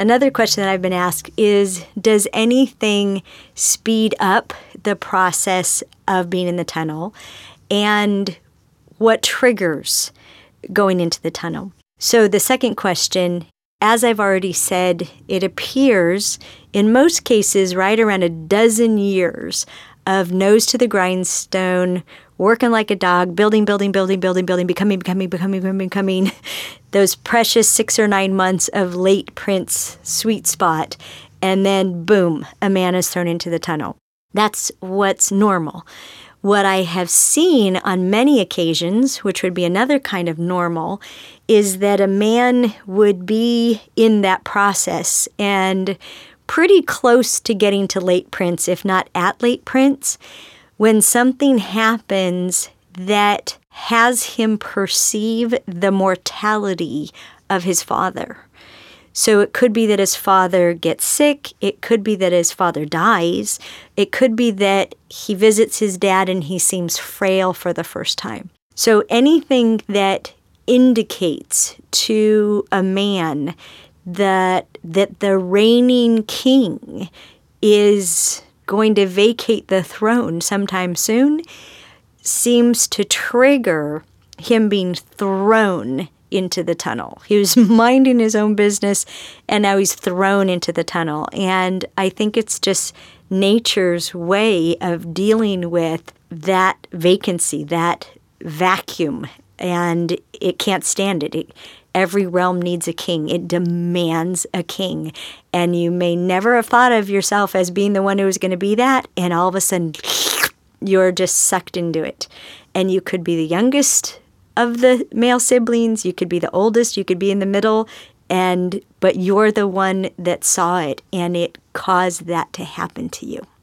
Another question that I've been asked is, does anything speed up the process of being in the tunnel? And what triggers going into the tunnel? So the second question, as I've already said, it appears in most cases right around a dozen years of nose to the grindstone, working like a dog, building, becoming, those precious 6 or 9 months of late Prince sweet spot, and then boom, a man is thrown into the tunnel. That's what's normal. What I have seen on many occasions, which would be another kind of normal, is that a man would be in that process and pretty close to getting to late Prince, if not at late Prince, when something happens that has him perceive the mortality of his father. So it could be that his father gets sick. It could be that his father dies. It could be that he visits his dad and he seems frail for the first time. So anything that indicates to a man that the reigning king is going to vacate the throne sometime soon seems to trigger him being thrown into the tunnel. He was minding his own business, and now he's thrown into the tunnel. And I think it's just nature's way of dealing with that vacancy, that vacuum, and it can't stand it. Every realm needs a king. It demands a king. And you may never have thought of yourself as being the one who was going to be that, and all of a sudden, you're just sucked into it. And you could be the youngest of the male siblings, you could be the oldest, you could be in the middle, but you're the one that saw it, and it caused that to happen to you.